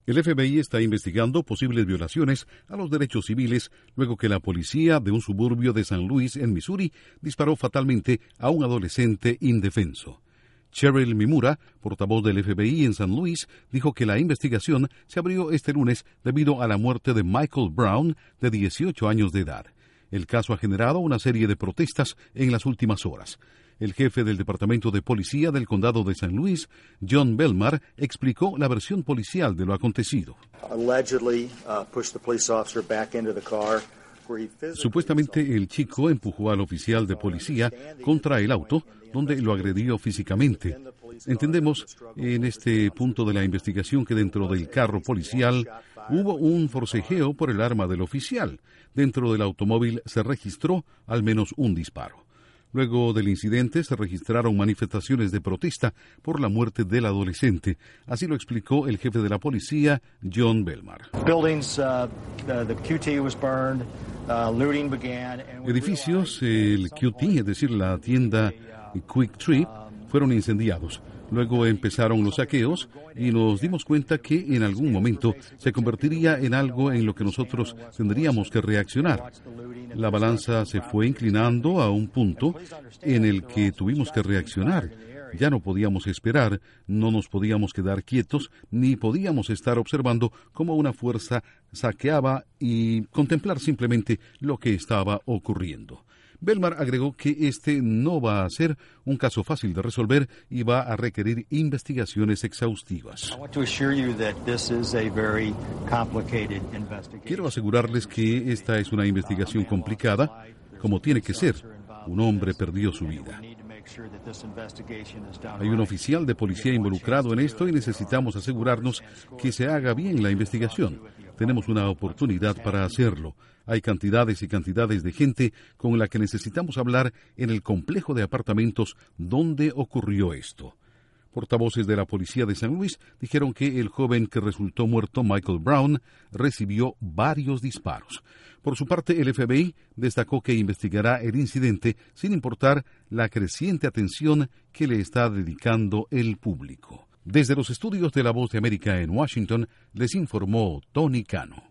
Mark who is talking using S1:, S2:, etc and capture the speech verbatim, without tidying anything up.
S1: El F B I está investigando posibles violaciones a los derechos civiles luego que la policía de un suburbio de San Luis, en Missouri, disparó fatalmente a un adolescente indefenso. Cheryl Mimura, portavoz del F B I en San Luis, dijo que la investigación se abrió este lunes debido a la muerte de Michael Brown, de dieciocho años de edad. El caso ha generado una serie de protestas en las últimas horas. El jefe del Departamento de Policía del Condado de San Luis, John Belmar, explicó la versión policial de lo acontecido. Supuestamente el chico empujó al oficial de policía contra el auto, donde lo agredió físicamente. Entendemos en este punto de la investigación que dentro del carro policial hubo un forcejeo por el arma del oficial. Dentro del automóvil se registró al menos un disparo. Luego del incidente se registraron manifestaciones de protesta por la muerte del adolescente. Así lo explicó el jefe de la policía, John Belmar. Edificios, el Q T, es decir, la tienda Quick Trip, fueron incendiados. Luego empezaron los saqueos y nos dimos cuenta que en algún momento se convertiría en algo en lo que nosotros tendríamos que reaccionar. La balanza se fue inclinando a un punto en el que tuvimos que reaccionar. Ya no podíamos esperar, no nos podíamos quedar quietos, ni podíamos estar observando cómo una fuerza saqueaba y contemplar simplemente lo que estaba ocurriendo. Belmar agregó que este no va a ser un caso fácil de resolver y va a requerir investigaciones exhaustivas. Quiero asegurarles que esta es una investigación complicada, como tiene que ser. Un hombre perdió su vida. Hay un oficial de policía involucrado en esto y necesitamos asegurarnos que se haga bien la investigación. Tenemos una oportunidad para hacerlo. Hay cantidades y cantidades de gente con la que necesitamos hablar en el complejo de apartamentos donde ocurrió esto. Portavoces de la policía de San Luis dijeron que el joven que resultó muerto, Michael Brown, recibió varios disparos. Por su parte, el F B I destacó que investigará el incidente sin importar la creciente atención que le está dedicando el público. Desde los estudios de La Voz de América en Washington, les informó Tony Cano.